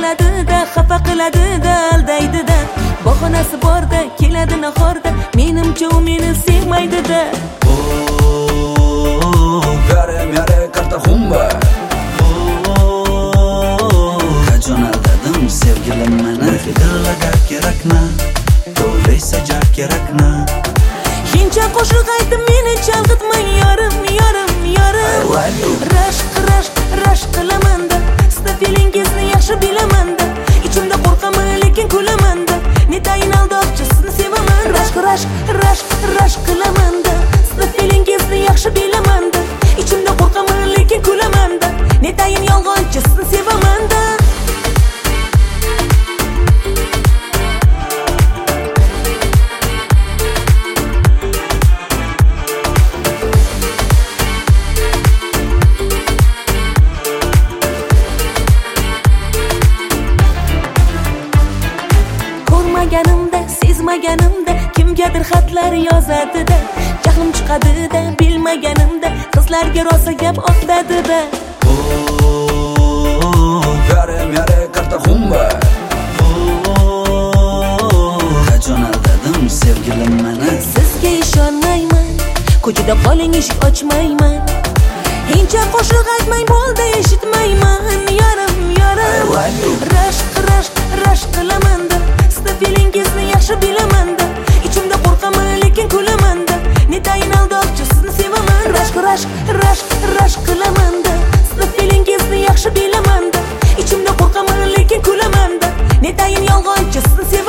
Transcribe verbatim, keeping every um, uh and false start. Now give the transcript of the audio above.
qiladi-da, xafa qiladi-da, aldaydi-da. Bahonasi borda, keladi nahorda, menimcha u meni sevmaydi-da. Yare yare karta xumba. Qachon aldadim sevgilim meni, fikrlaga kerakmi? To'g'risi jar kerakmi? Hincha qo'shiq aytib meni chalg'itmang yorim, yorim, yorim. Rashq, rashq, rashq qilaman-da, sizda feelingizni yaxshi bilaman-da. Ichimda qo'rqaman, lekin kulaman-da. Netayin aldoqchi sizni sevaman. Rashq, rashq, rashq, rashq qilaman-da, sizda feelingizni yaxshi bilaman-da. Ichimda qo'rqaman, lekin kulaman-da. Netayin yolg'onchi sizni sevaman-da. Ko'rmaganimda, sezmaganimda kimgadir xatlar yozadi-da. Jahlim chiqadi-da, bilmaganimda qizlarga rosa gap otadi-da. Yare yare karta xumba. Qachon aldadim sevgilim meni, Sizga ishonmayman, ko'chada qoling eshik ochmayman. Hincha qo'shiq aytmang, bo'ldi eshitmayman. Yarim, yarim. Rashq, rashq, rashq qilaman-da, sizda feelingizni yaxshi bilaman-da. Ichimda qo'rqaman, lekin kulaman-da. Netayin aldoqchi sizni sevaman. Rashq, rashq, rashq, rashq qilaman-da, sizda feelingizni yaxshi bilaman-da. Ichimda qo'rqaman, lekin kulaman-da. Netayin yolg'onchi sizni sevaman.